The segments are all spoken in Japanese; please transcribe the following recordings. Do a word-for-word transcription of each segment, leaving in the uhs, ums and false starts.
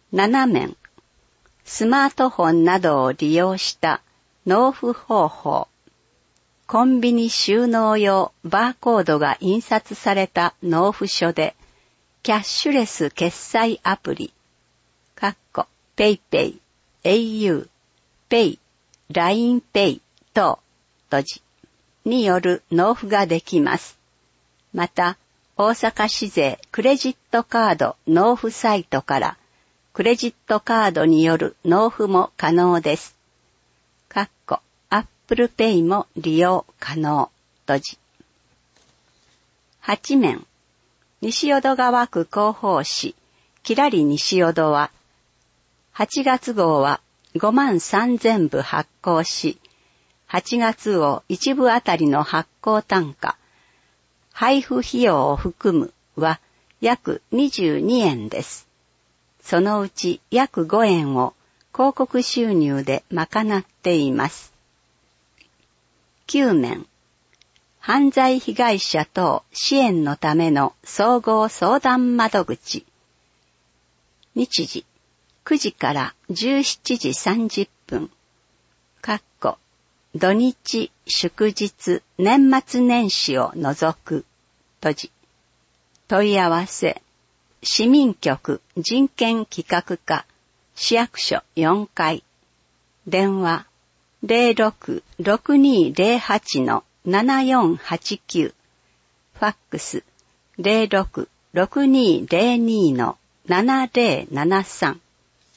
なな面、スマートフォンなどを利用した納付方法。コンビニ収納用バーコードが印刷された納付書で、キャッシュレス決済アプリ、かっこペイペイ、エーユー、ペイ、ラインペイ等、閉じ、による納付ができます。また、大阪市税クレジットカード納付サイトから、クレジットカードによる納付も可能です。かっこアップルペイも利用可能。閉じ。はち面。西淀川区広報誌、きらり西淀は、はちがつ号はごまんさんぜんぶ発行し、はちがつ号いち部あたりの発行単価、配布費用を含むは約にじゅうにえんです。そのうち約ごえんを広告収入で賄っています。きゅう面。犯罪被害者等支援のための総合相談窓口。日時、くじからじゅうしちじさんじゅっぷん。かっこ、土日、祝日、年末年始を除く。閉じ。問い合わせ。市民局人権企画課、市役所よんかい。電話 ゼロろく ろくにーゼロはち のななよんはちきゅう。ファックス ゼロろく ろくにーゼロにー のななゼロななさん。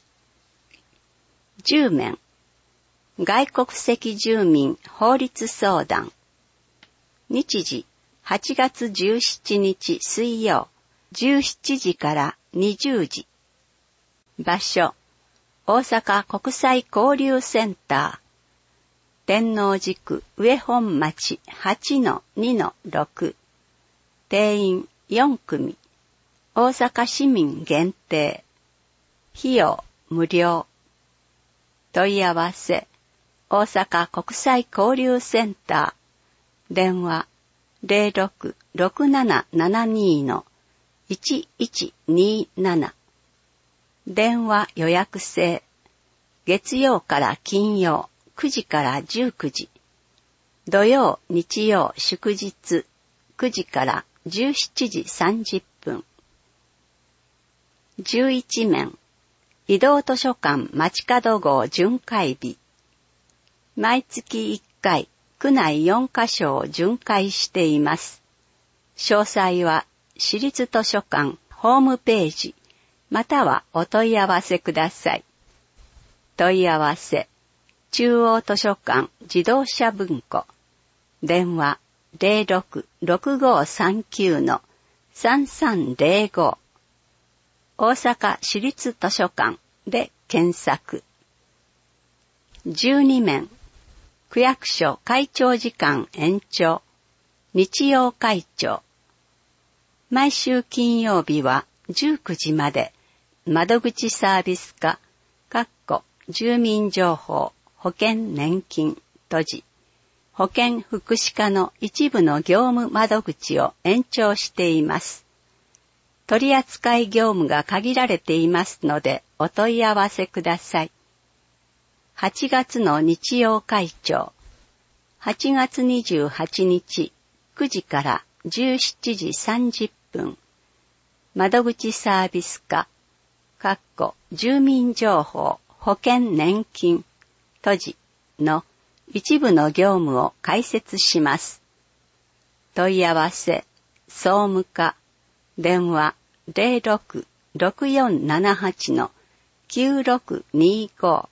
じゅう面。外国籍住民法律相談。日時はちがつじゅうしちにち水曜じゅうしちじからにじゅうじ。場所、大阪国際交流センター。天王寺区上本町 はちのにのろく。定員よんくみ。大阪市民限定。費用無料。問い合わせ、大阪国際交流センター。電話ゼロろく ろくななななにー のいちいちにーなな。電話予約制。月曜から金曜くじからじゅうくじ。土曜、日曜、祝日くじからじゅうしちじさんじゅっぷん。じゅういち面。移動図書館街角号巡回日。毎月いっかい、区内よんかしょを巡回しています。詳細は市立図書館ホームページ、またはお問い合わせください。問い合わせ、中央図書館自動車文庫。電話ゼロろく ろくごさんきゅう のさんさんゼロご。大阪市立図書館で検索。じゅうに面。区役所会長時間延長。日曜会長。毎週金曜日はじゅうくじまで窓口サービス課、かっこ住民情報、保険年金、閉じ。保健福祉課の一部の業務窓口を延長しています。取扱業務が限られていますのでお問い合わせください。はちがつの日曜会長。はちがつにじゅうはちにちくじからじゅうしちじさんじゅっぷん。窓口サービス課、かっこ住民情報、保険年金、閉じの一部の業務を開設します。問い合わせ、総務課、電話ゼロろく ろくよんななはち のきゅうろくにご。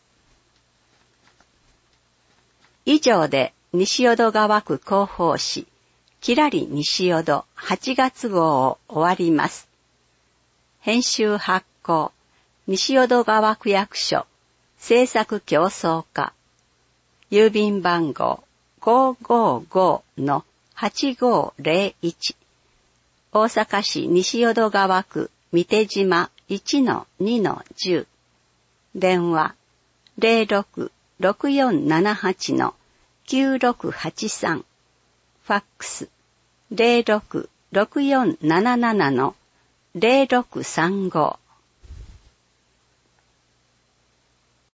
以上で西淀川区広報誌、きらり西淀はちがつ号を終わります。編集発行、西淀川区役所、制作競争課、郵便番号 ごーごーごーのはちごーぜろいち、大阪市西淀川区三手島 いちのにのじゅう、電話ゼロろく ろくよんななはち のきゅうろくはちさん、ファックスゼロろく ろくよんななな のゼロろくさんご。